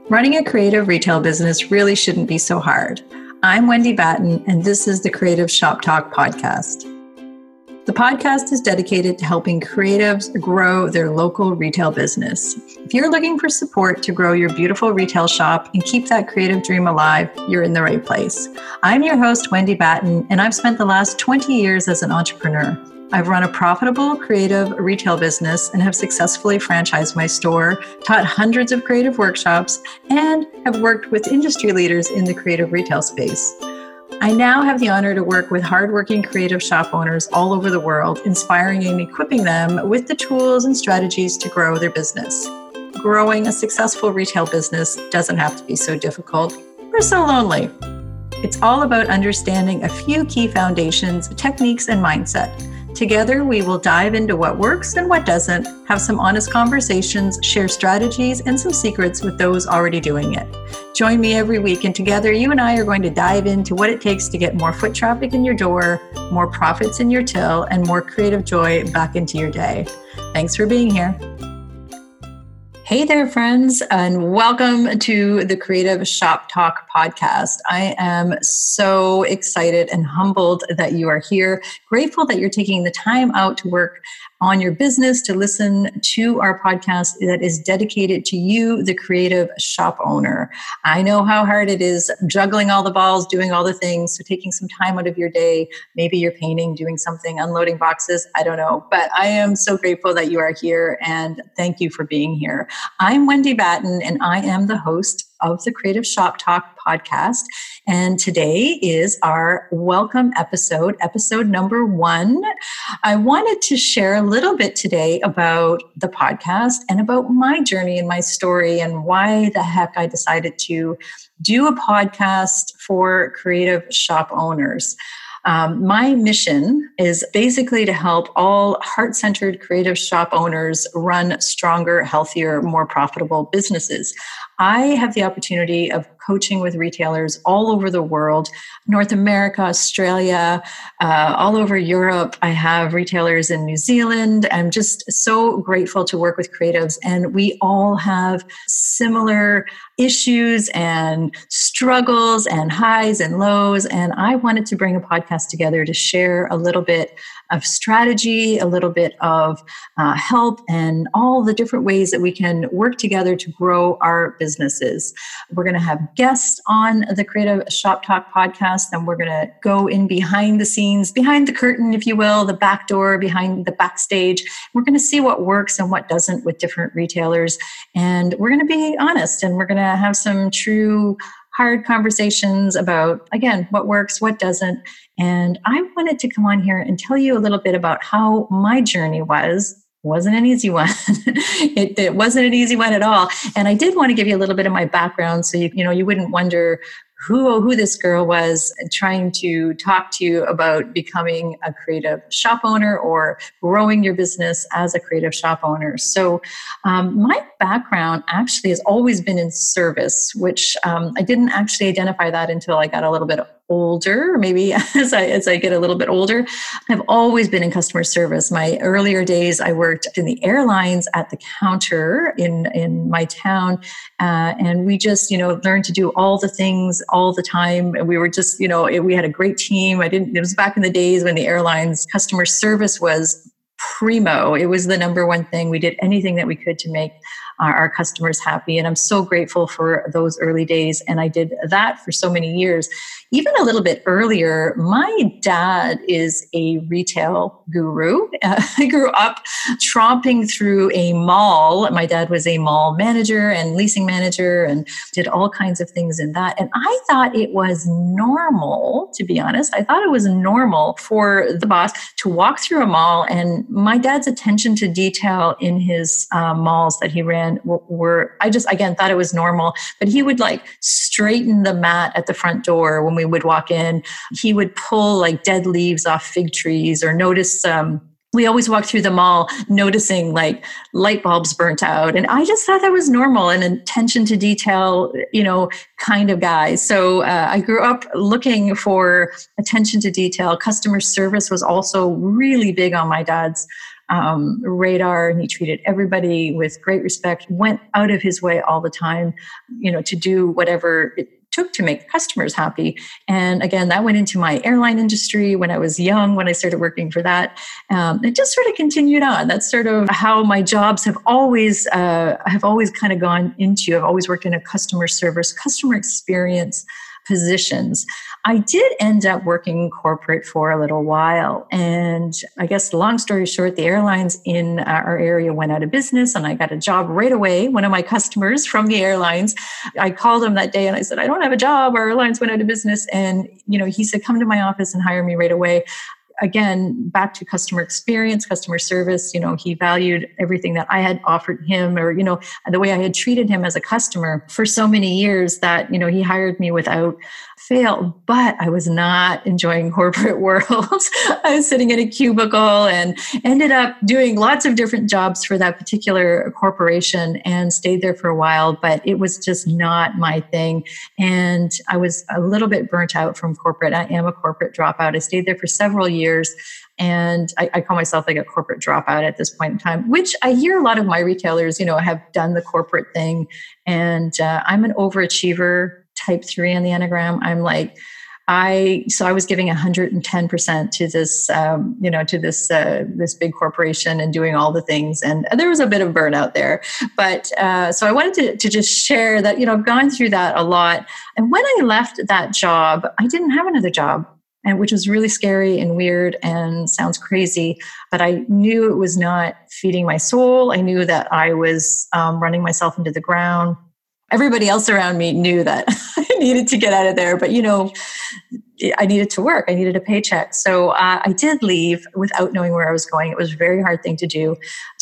Running a creative retail business really shouldn't be so hard. I'm Wendy Batten, and this is the Creative Shop Talk podcast. The podcast is dedicated to helping creatives grow their local retail business. If you're looking for support to grow your beautiful retail shop and keep that creative dream alive, you're in the right place. I'm your host, Wendy Batten, and I've spent the last 20 years as an entrepreneur. I've run a profitable creative retail business and have successfully franchised my store, taught hundreds of creative workshops, and have worked with industry leaders in the creative retail space. I now have the honor to work with hardworking creative shop owners all over the world, inspiring and equipping them with the tools and strategies to grow their business. Growing a successful retail business doesn't have to be so difficult or so lonely. It's all about understanding a few key foundations, techniques, and mindset. Together, we will dive into what works and what doesn't, have some honest conversations, share strategies, and some secrets with those already doing it. Join me every week, and together, you and I are going to dive into what it takes to get more foot traffic in your door, more profits in your till, and more creative joy back into your day. Thanks for being here. Hey there, friends, and welcome to the Creative Shop Talk podcast. I am so excited and humbled that you are here. Grateful that you're taking the time out to work on your business, to listen to our podcast that is dedicated to you, the creative shop owner. I know how hard it is juggling all the balls, doing all the things. So taking some time out of your day, maybe you're painting, doing something, unloading boxes, I don't know. But I am so grateful that you are here, and thank you for being here. I'm Wendy Batten, and I am the host of the Creative Shop Talk podcast. And today is our welcome episode number 1. I wanted to share a little bit today about the podcast and about my journey and my story and why the heck I decided to do a podcast for creative shop owners. My mission is basically to help all heart-centered creative shop owners run stronger, healthier, more profitable businesses. I have the opportunity of coaching with retailers all over the world, North America, Australia, all over Europe. I have retailers in New Zealand. I'm just so grateful to work with creatives, and we all have similar issues and struggles and highs and lows. And I wanted to bring a podcast together to share a little bit of strategy, a little bit of help, and all the different ways that we can work together to grow our businesses. We're going to have guests on the Creative Shop Talk podcast, and we're going to go in behind the scenes, behind the curtain, if you will, the back door, behind the backstage. We're going to see what works and what doesn't with different retailers. And we're going to be honest, and we're going to have some true hard conversations about, again, what works, what doesn't. And I wanted to come on here and tell you a little bit about how my journey wasn't an easy one. It wasn't an easy one at all. And I did want to give you a little bit of my background so you wouldn't wonder who this girl was trying to talk to you about becoming a creative shop owner or growing your business as a creative shop owner. So my background actually has always been in service, which I didn't actually identify that until I got a little bit older, maybe as I get a little bit older. I've always been in customer service. My earlier days, I worked in the airlines at the counter in my town. And we just, learned to do all the things all the time. And we were just, we had a great team. It was back in the days when the airlines customer service was primo. It was the number one thing. We did anything that we could to make our customers happy. And I'm so grateful for those early days. And I did that for so many years. Even a little bit earlier, my dad is a retail guru. I grew up tromping through a mall. My dad was a mall manager and leasing manager and did all kinds of things in that. And I thought it was normal, to be honest. I thought it was normal for the boss to walk through a mall, and my dad's attention to detail in his malls that he ran I just, again, thought it was normal. But he would straighten the mat at the front door when we would walk in. He would pull dead leaves off fig trees or notice we always walked through the mall noticing light bulbs burnt out. And I just thought that was normal and attention to detail, kind of guy. So I grew up looking for attention to detail. Customer service was also really big on my dad's radar, and he treated everybody with great respect, went out of his way all the time, to do whatever it took to make customers happy. And again, that went into my airline industry when I was young, when I started working for that. It just sort of continued on. That's sort of how my jobs have always kind of gone into. I've always worked in a customer service, customer experience positions. I did end up working corporate for a little while. And I guess long story short, the airlines in our area went out of business and I got a job right away. One of my customers from the airlines, I called him that day and I said, I don't have a job. Our airlines went out of business. And, he said, come to my office and hire me right away. Again, back to customer experience, customer service, he valued everything that I had offered him, or, the way I had treated him as a customer for so many years that, he hired me without fail. But I was not enjoying corporate world. I was sitting in a cubicle and ended up doing lots of different jobs for that particular corporation and stayed there for a while, but it was just not my thing. And I was a little bit burnt out from corporate. I am a corporate dropout. I stayed there for several years. And I call myself like a corporate dropout at this point in time, which I hear a lot of my retailers, have done the corporate thing. And I'm an overachiever, type 3 on the Enneagram. I'm like, I was giving 110% to this, this big corporation and doing all the things. And there was a bit of burnout there. But so I wanted to just share that, I've gone through that a lot. And when I left that job, I didn't have another job. And which was really scary and weird and sounds crazy, but I knew it was not feeding my soul. I knew that I was running myself into the ground. Everybody else around me knew that I needed to get out of there, but I needed to work. I needed a paycheck. So I did leave without knowing where I was going. It was a very hard thing to do.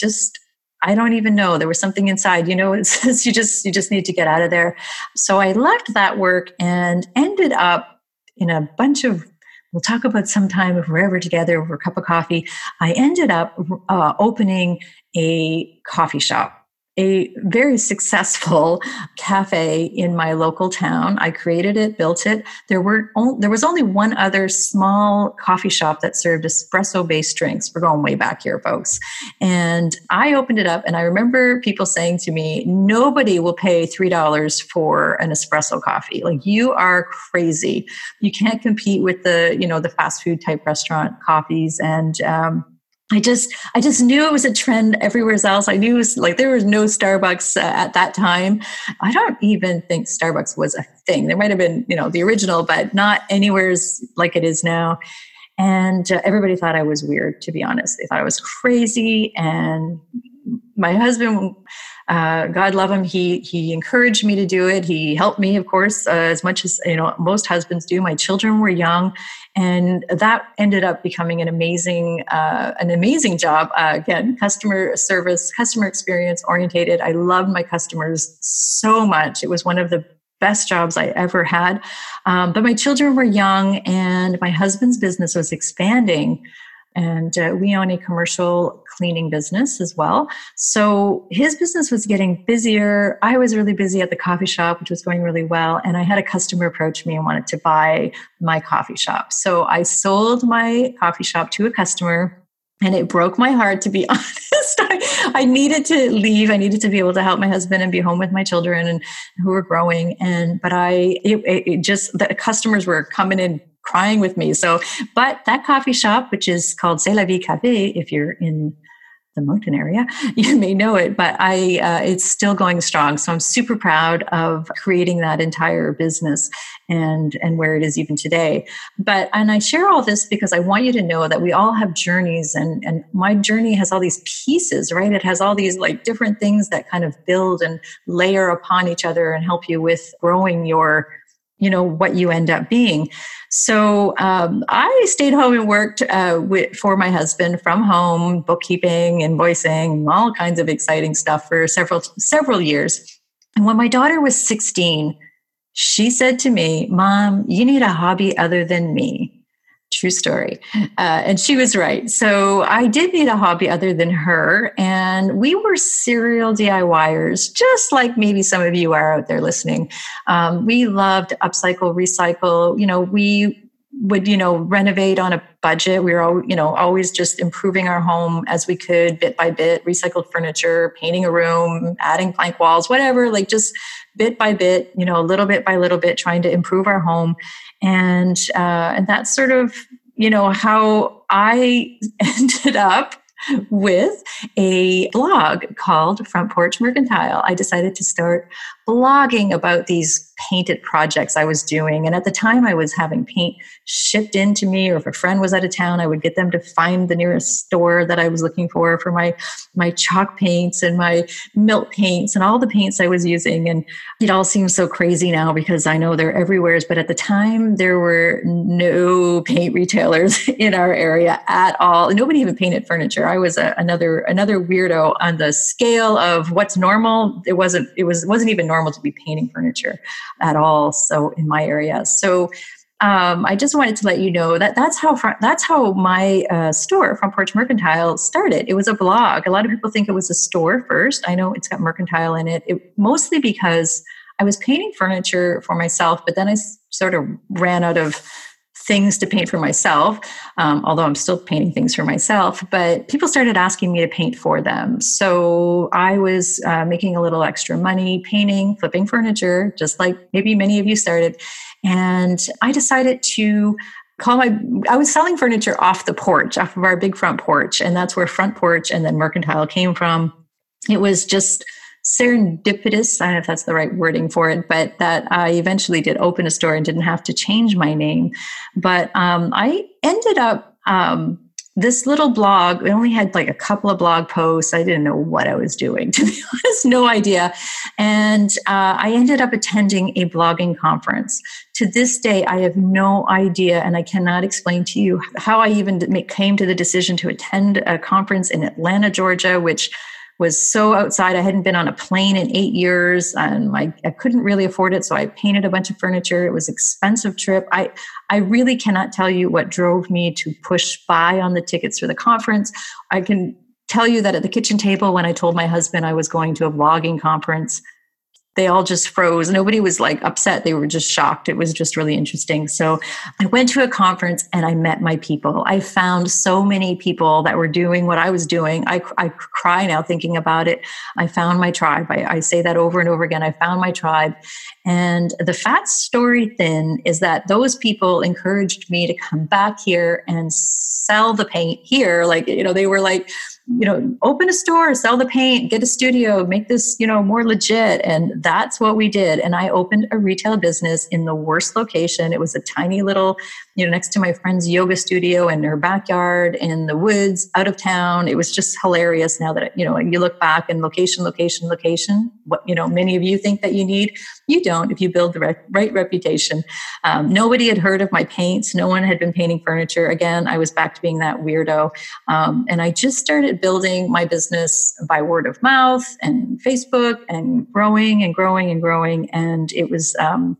I don't even know. There was something inside, it says you just need to get out of there. So I left that work and ended up in a bunch of, we'll talk about sometime if we're ever together over a cup of coffee. I ended up opening a coffee shop, a very successful cafe in my local town. I created it, built it. There was only one other small coffee shop that served espresso-based drinks. We're going way back here, folks. And I opened it up, and I remember people saying to me, nobody will pay $3 for an espresso coffee. Like, you are crazy. You can't compete with the fast food type restaurant coffees. And I just knew it was a trend everywhere else. I knew it was like there was no Starbucks at that time. I don't even think Starbucks was a thing. There might have been, the original, but not anywhere like it is now. And everybody thought I was weird, to be honest. They thought I was crazy. And my husband, God love him, he encouraged me to do it. He helped me, of course, as much as most husbands do. My children were young, and that ended up becoming an amazing job. Again, customer service, customer experience orientated. I loved my customers so much. It was one of the best jobs I ever had. But my children were young, and my husband's business was expanding. And we own a commercial cleaning business as well. So his business was getting busier. I was really busy at the coffee shop, which was going really well. And I had a customer approach me and wanted to buy my coffee shop. So I sold my coffee shop to a customer, and it broke my heart, to be honest. I needed to leave. I needed to be able to help my husband and be home with my children and who were growing. But the customers were coming in crying with me. But that coffee shop, which is called C'est la Vie Café, if you're in the Moncton area, you may know it, but it's still going strong. So I'm super proud of creating that entire business and where it is even today. And I share all this because I want you to know that we all have journeys, and my journey has all these pieces, right? It has all these like different things that kind of build and layer upon each other and help you with growing your what you end up being. So I stayed home and worked for my husband from home, bookkeeping, invoicing, all kinds of exciting stuff for several years. And when my daughter was 16, she said to me, "Mom, you need a hobby other than me." True story. And she was right. So I did need a hobby other than her. And we were serial DIYers, just like maybe some of you are out there listening. We loved upcycle, recycle. would, renovate on a budget. We were, always just improving our home as we could, bit by bit, recycled furniture, painting a room, adding plank walls, whatever, like just bit by bit, little bit by little bit, trying to improve our home. And that's sort of, how I ended up with a blog called Front Porch Mercantile. I decided to start blogging about these painted projects I was doing. And at the time I was having paint shipped into me, or if a friend was out of town, I would get them to find the nearest store that I was looking for my chalk paints and my milk paints and all the paints I was using. And it all seems so crazy now because I know they're everywhere. But at the time there were no paint retailers in our area at all. Nobody even painted furniture. I was another weirdo on the scale of what's normal. It wasn't even normal to be painting furniture at all. So in my area. So I just wanted to let you know that that's how my store, Front Porch Mercantile, started. It was a blog. A lot of people think it was a store first. I know it's got mercantile in it. Mostly because I was painting furniture for myself, but then I sort of ran out of things to paint for myself, although I'm still painting things for myself, but people started asking me to paint for them. So I was making a little extra money painting, flipping furniture, just like maybe many of you started. And I decided to I was selling furniture off the porch, off of our big front porch. And that's where Front Porch and then Mercantile came from. It was just serendipitous, I don't know if that's the right wording for it, but that I eventually did open a store and didn't have to change my name. But I ended up, this little blog, it only had like a couple of blog posts. I didn't know what I was doing, to be honest, no idea. And I ended up attending a blogging conference. To this day, I have no idea, and I cannot explain to you how I even came to the decision to attend a conference in Atlanta, Georgia, which was so outside. I hadn't been on a plane in 8 years, and I couldn't really afford it. So I painted a bunch of furniture. It was an expensive trip. I really cannot tell you what drove me to push buy on the tickets for the conference. I can tell you that at the kitchen table, when I told my husband I was going to a blogging conference, they all just froze. Nobody was like upset. They were just shocked. It was just really interesting. So I went to a conference and I met my people. I found so many people that were doing what I was doing. I cry now thinking about it. I found my tribe. I say that over and over again. I found my tribe. And the fat story thin is that those people encouraged me to come back here and sell the paint here. Like, they were like, open a store, sell the paint, get a studio, make this, more legit. And that's what we did. And I opened a retail business in the worst location. It was a tiny little, next to my friend's yoga studio in her backyard in the woods, out of town. It was just hilarious now that, you look back and location. What, many of you think that you need, you don't if you build the right reputation. Nobody had heard of my paints. No one had been painting furniture. Again, I was back to being that weirdo. And I just started building my business by word of mouth and Facebook and growing. And it was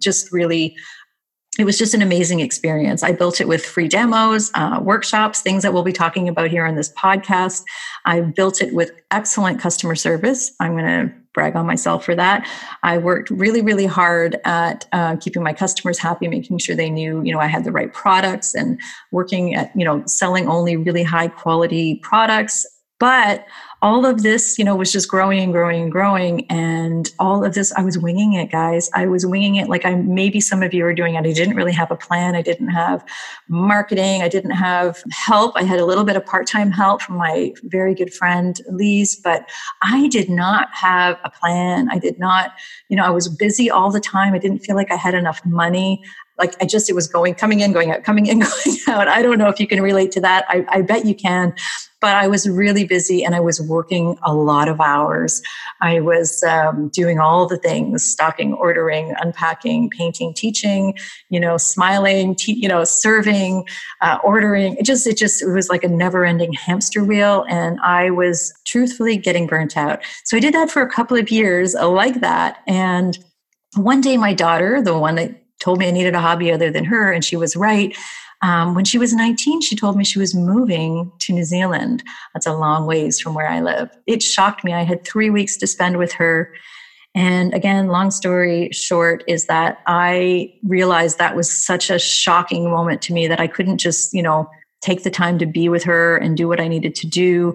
it was just an amazing experience. I built it with free demos, workshops, things that we'll be talking about here on this podcast. I built it with excellent customer service. I'm going to brag on myself for that. I worked really, really hard at keeping my customers happy, making sure they knew, I had the right products, and working at, selling only really high quality products. But all of this, was just growing. And all of this, I was winging it, guys. I was winging it like maybe some of you are doing it. I didn't really have a plan. I didn't have marketing. I didn't have help. I had a little bit of part-time help from my very good friend, Lise, but I did not have a plan. I did not, I was busy all the time. I didn't feel like I had enough money. It was coming in, going out, coming in, going out. I don't know if you can relate to that. I bet you can. But I was really busy and I was working a lot of hours. I was doing all the things: stocking, ordering, unpacking, painting, teaching, smiling, serving, ordering. It was like a never-ending hamster wheel. And I was truthfully getting burnt out. So I did that for a couple of years like that. And one day my daughter, the one that told me I needed a hobby other than her, and she was right. When she was 19, she told me she was moving to New Zealand. That's a long ways from where I live. It shocked me. I had 3 weeks to spend with her. And again, long story short is that I realized that was such a shocking moment to me that I couldn't just, take the time to be with her and do what I needed to do,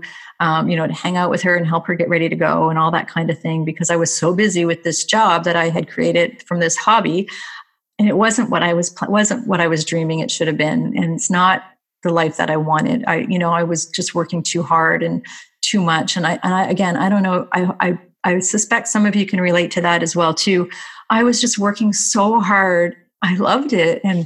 to hang out with her and help her get ready to go and all that kind of thing, because I was so busy with this job that I had created from this hobby. And it wasn't what I was dreaming it should have been. And it's not the life that I wanted. I was just working too hard and too much. And I don't know. I suspect some of you can relate to that as well too. I was just working so hard. I loved it. And,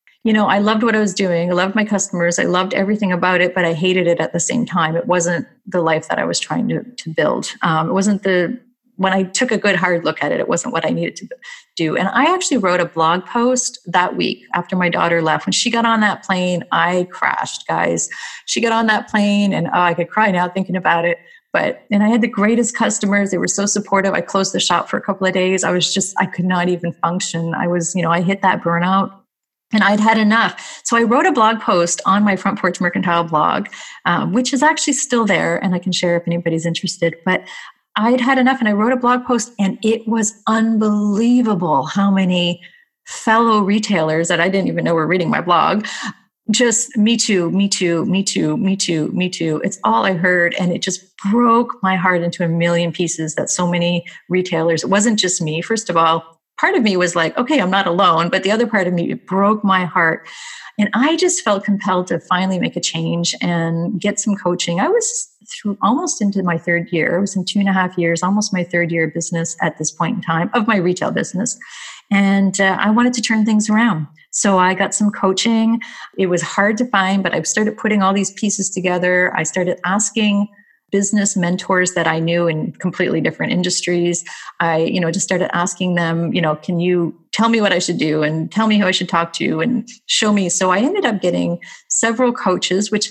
I loved what I was doing. I loved my customers. I loved everything about it, but I hated it at the same time. It wasn't the life that I was trying to build. It wasn't when I took a good hard look at it, it wasn't what I needed to do. And I actually wrote a blog post that week after my daughter left. When she got on that plane, I crashed, guys. She got on that plane and I could cry now thinking about it. And I had the greatest customers. They were so supportive. I closed the shop for a couple of days. I could not even function. I hit that burnout. And I'd had enough. So I wrote a blog post on my Front Porch Mercantile blog, which is actually still there, and I can share if anybody's interested. But I'd had enough, and I wrote a blog post, and it was unbelievable how many fellow retailers that I didn't even know were reading my blog, just me too, me too, me too, me too, me too. It's all I heard, and it just broke my heart into a million pieces that so many retailers, it wasn't just me, first of all. Part of me was like, okay, I'm not alone. But the other part of me, it broke my heart. And I just felt compelled to finally make a change and get some coaching. I was almost into my third year. I was in 2.5 years, almost my third year of business at this point in time of my retail business. And I wanted to turn things around. So I got some coaching. It was hard to find, but I started putting all these pieces together. I started asking business mentors that I knew in completely different industries. I, just started asking them, can you tell me what I should do and tell me who I should talk to and show me. So I ended up getting several coaches, which,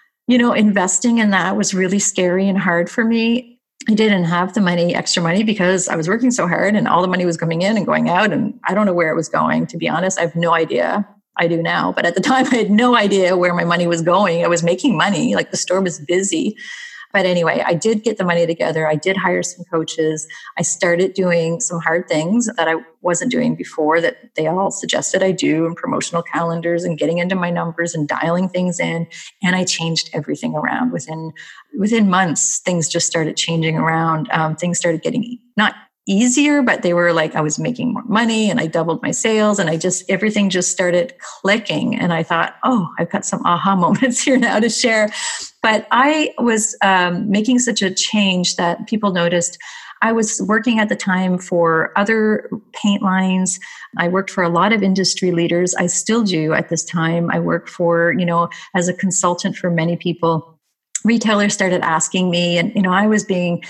investing in that was really scary and hard for me. I didn't have the extra money because I was working so hard and all the money was coming in and going out. And I don't know where it was going, to be honest. I have no idea. I do now. But at the time, I had no idea where my money was going. I was making money, like the store was busy. But anyway, I did get the money together. I did hire some coaches. I started doing some hard things that I wasn't doing before that they all suggested I do, and promotional calendars and getting into my numbers and dialing things in. And I changed everything around. Within months, things just started changing around. Things started getting not easier, but they were like, I was making more money and I doubled my sales and everything just started clicking. And I thought, oh, I've got some aha moments here now to share. But I was making such a change that people noticed. I was working at the time for other paint lines. I worked for a lot of industry leaders. I still do at this time. I work for, as a consultant for many people. Retailers started asking me, and I was being,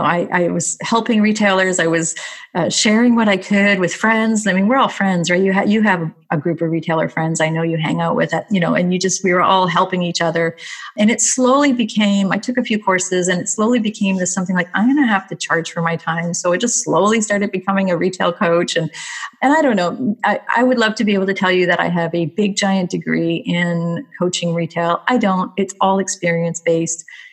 I was helping retailers. I was sharing what I could with friends. I mean, we're all friends, right? You have a group of retailer friends I know you hang out with, and we were all helping each other. And it slowly became, I took a few courses, and it slowly became this something like, I'm going to have to charge for my time. So it just slowly started becoming a retail coach. And I don't know, I would love to be able to tell you that I have a big giant degree in coaching retail. I don't. It's all experience-based.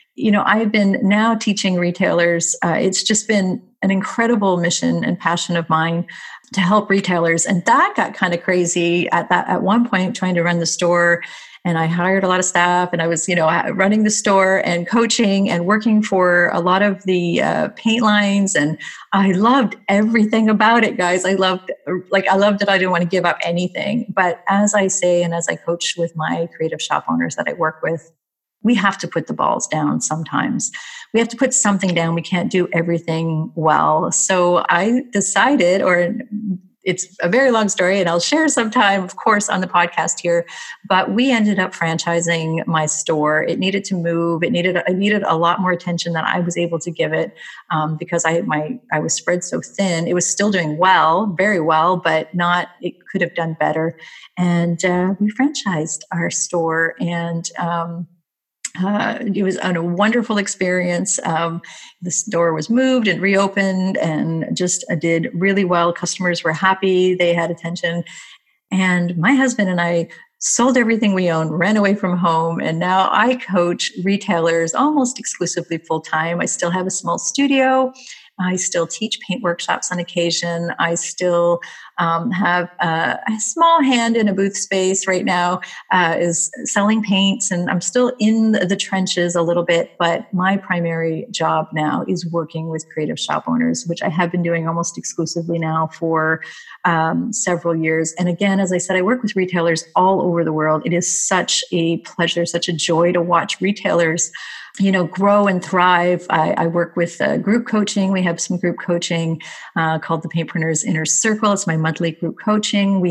I've been now teaching retailers. It's just been an incredible mission and passion of mine to help retailers. And that got kind of crazy at one point, trying to run the store. And I hired a lot of staff, and I was, running the store and coaching and working for a lot of the paint lines. And I loved everything about it, guys. I loved it. I didn't want to give up anything. But as I say, and as I coach with my creative shop owners that I work with, we have to put the balls down sometimes. We have to put something down. We can't do everything well. So I decided, or it's a very long story, and I'll share sometime, of course, on the podcast here, but we ended up franchising my store. It needed to move. It needed a lot more attention than I was able to give it because I was spread so thin. It was still doing well, very well, but it could have done better. And we franchised our store, and it was a wonderful experience. The store was moved and reopened and just did really well. Customers were happy. They had attention. And my husband and I sold everything we owned, ran away from home. And now I coach retailers almost exclusively full time. I still have a small studio. I still teach paint workshops on occasion. I still have a small hand in a booth space right now, is selling paints, and I'm still in the trenches a little bit, but my primary job now is working with creative shop owners, which I have been doing almost exclusively now for several years. And again, as I said, I work with retailers all over the world. It is such a pleasure, such a joy to watch retailers grow and thrive. I work with group coaching. We have some group coaching called the Paintpreneurs Inner Circle. It's my monthly group coaching.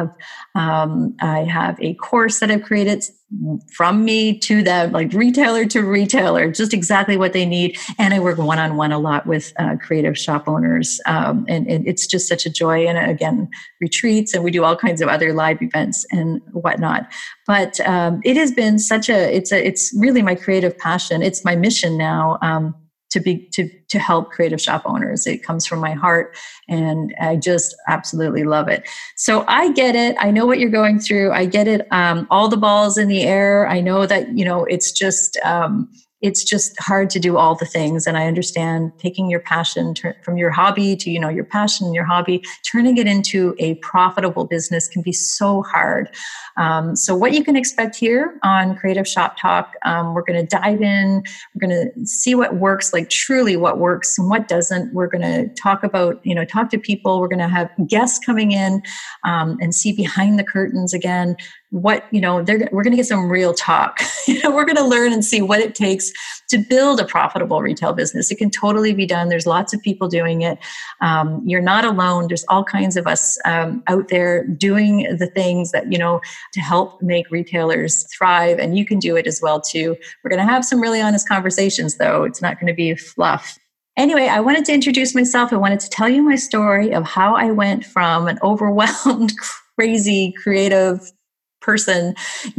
I have a course that I've created from me to them, like retailer to retailer, just exactly what they need. And I work one-on-one a lot with creative shop owners. And it's just such a joy. And again, retreats, and we do all kinds of other live events and whatnot. But it has been it's really my creative passion. It's my mission now to help creative shop owners. It comes from my heart, and I just absolutely love it. So I get it. I know what you're going through. I get it. All the balls in the air. I know that, it's just hard to do all the things. And I understand taking your passion from your hobby to, your passion and your hobby, turning it into a profitable business can be so hard. So what you can expect here on Creative Shop Talk, we're going to dive in. We're going to see what works, like truly what works and what doesn't. We're going to talk about, talk to people. We're going to have guests coming in and see behind the curtains again. We're going to get some real talk. We're going to learn and see what it takes to build a profitable retail business. It can totally be done. There's lots of people doing it. You're not alone. There's all kinds of us out there doing the things that, to help make retailers thrive. And you can do it as well too. We're going to have some really honest conversations though. It's not going to be fluff. Anyway, I wanted to introduce myself. I wanted to tell you my story of how I went from an overwhelmed, crazy, creative person,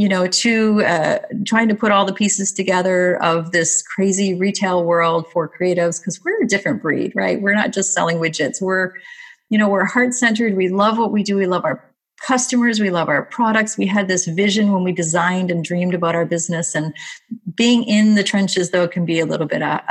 to trying to put all the pieces together of this crazy retail world for creatives, because we're a different breed, right? We're not just selling widgets. We're heart-centered. We love what we do. We love our customers. We love our products. We had this vision when we designed and dreamed about our business, and being in the trenches, though, can be a little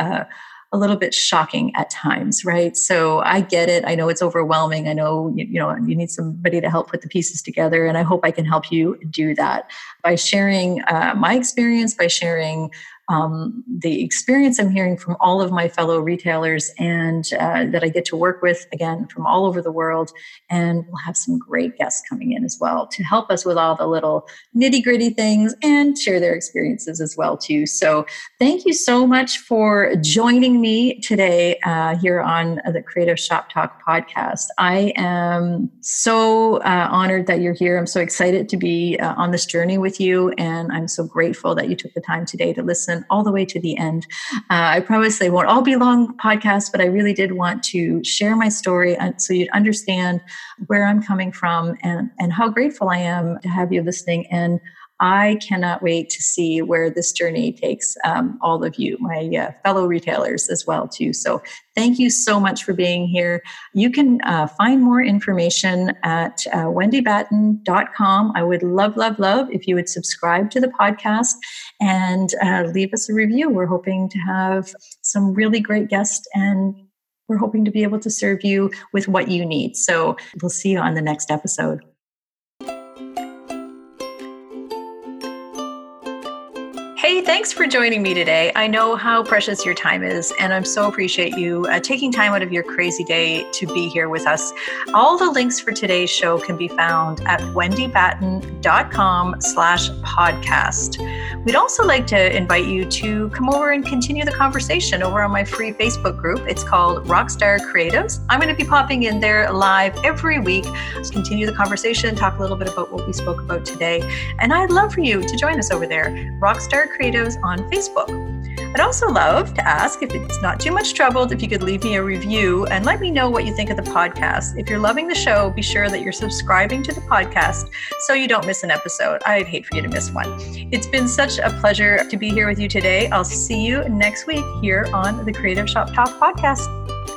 bit shocking at times, right? So I get it. I know it's overwhelming. I know, you need somebody to help put the pieces together. And I hope I can help you do that by sharing my experience, by sharing the experience I'm hearing from all of my fellow retailers, and that I get to work with, again, from all over the world. And we'll have some great guests coming in as well to help us with all the little nitty-gritty things and share their experiences as well too. So thank you so much for joining me today here on the Creative Shop Talk podcast. I am so honored that you're here. I'm so excited to be on this journey with you. And I'm so grateful that you took the time today to listen all the way to the end. I promise they won't all be long podcasts, but I really did want to share my story so you'd understand where I'm coming from and how grateful I am to have you listening. And I cannot wait to see where this journey takes all of you, my fellow retailers as well too. So thank you so much for being here. You can find more information at wendybatten.com. I would love if you would subscribe to the podcast and leave us a review. We're hoping to have some really great guests, and we're hoping to be able to serve you with what you need. So we'll see you on the next episode. Hey, thanks for joining me today. I know how precious your time is, and I'm so appreciate you taking time out of your crazy day to be here with us. All the links for today's show can be found at wendybatten.com/podcast. We'd also like to invite you to come over and continue the conversation over on my free Facebook group. It's called Rockstar Creatives. I'm going to be popping in there live every week to continue the conversation, talk a little bit about what we spoke about today. And I'd love for you to join us over there, Rockstar Creatives on Facebook. I'd also love to ask, if it's not too much trouble, if you could leave me a review and let me know what you think of the podcast. If you're loving the show, be sure that you're subscribing to the podcast so you don't miss an episode. I'd hate for you to miss one. It's been such a pleasure to be here with you today. I'll see you next week here on the Creative Shop Talk podcast.